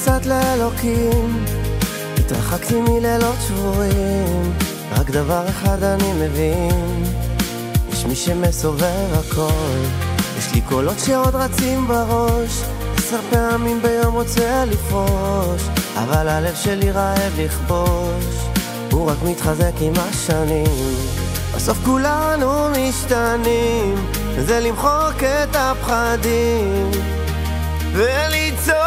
קצת לאלוקים, התרחקתי מלילות שבורים, רק דבר אחד אני מבין, יש מי שמסובב הכל. יש לי קולות שעוד רצים בראש, 10 פעמים ביום רוצה לפרוש, אבל הלב שלי רעב לכבוש, הוא רק מתחזק עם השנים. בסוף כולנו משתנים, זה למחוק את הפחדים וליצור.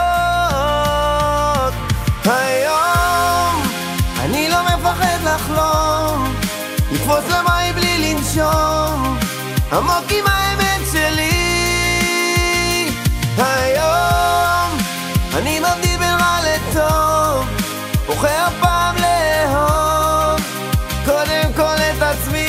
היום אני לא מפחד לחלום, לקפוץ למים בלי לנשום, עמוק עם האמת שלי. היום אני מבדיל בין רע לטוב, בוחר פעם לאהוב קודם כל את עצמי.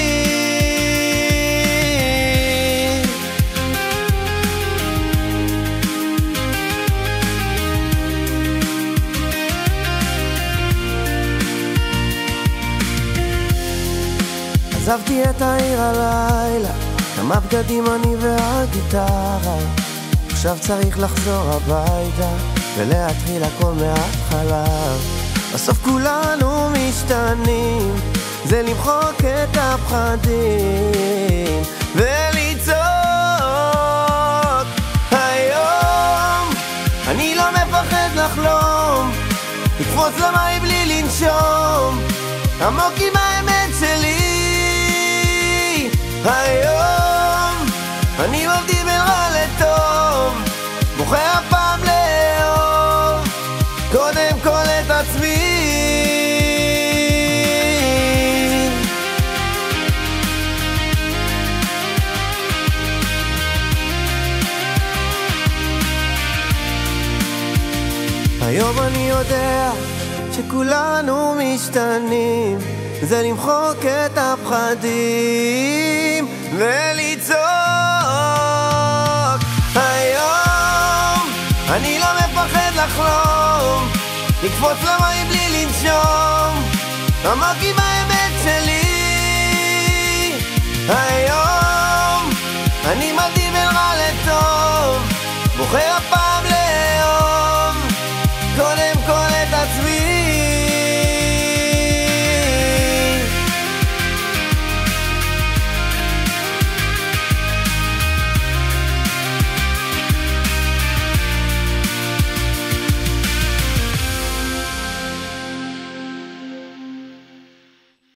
עזבתי את העיר הלילה, כמה בגדים אני והגיטרה, עכשיו צריך לחזור הביתה ולהתחיל הכל מההתחלה. בסוף כולנו משתנים, זה למחוק את הפחדים ולצעוק. היום אני לא מפחד לחלום, לקפוץ למים בלי לנשום, עמוק עם האמת שלי. היום אני מבדיל בין רע לטוב, בוחר פעם לאהוב קודם כל את עצמי. היום אני יודע שכולנו משתנים, זה למחוק את הפחדים ולצעוק. היום אני לא מפחד לחלום, לקפוץ למים בלי לנשום, עמוק עם האמת שלי. היום אני מבדיל בין רע לטוב, בוחר